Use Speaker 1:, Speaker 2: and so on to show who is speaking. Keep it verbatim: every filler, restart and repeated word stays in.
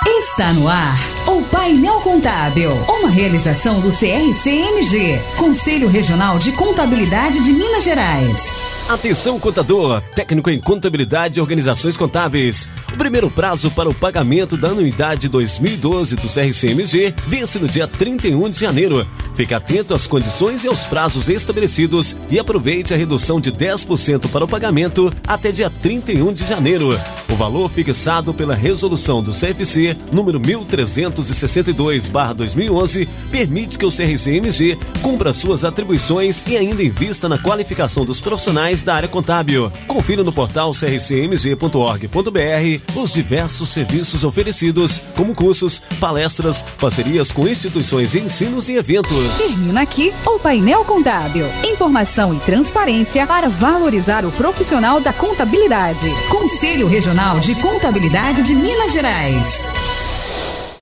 Speaker 1: Está no ar o Painel Contábil, uma realização do C R C M G, Conselho Regional de Contabilidade de Minas Gerais.
Speaker 2: Atenção, contador, técnico em contabilidade e organizações contábeis. O primeiro prazo para o pagamento da anuidade dois mil e doze do C R C M G vence no dia trinta e um de janeiro. Fique atento às condições e aos prazos estabelecidos e aproveite a redução de dez por cento para o pagamento até dia trinta e um de janeiro. O valor fixado pela resolução do C F C número mil trezentos e sessenta e dois barra dois mil e onze permite que o C R C M G cumpra suas atribuições e ainda invista na qualificação dos profissionais da área contábil. Confira no portal c r c m g ponto org ponto b r os diversos serviços oferecidos, como cursos, palestras, parcerias com instituições de ensinos e eventos.
Speaker 1: Termina aqui o Painel Contábil. Informação e transparência para valorizar o profissional da contabilidade. Conselho Regional de Contabilidade de Minas Gerais.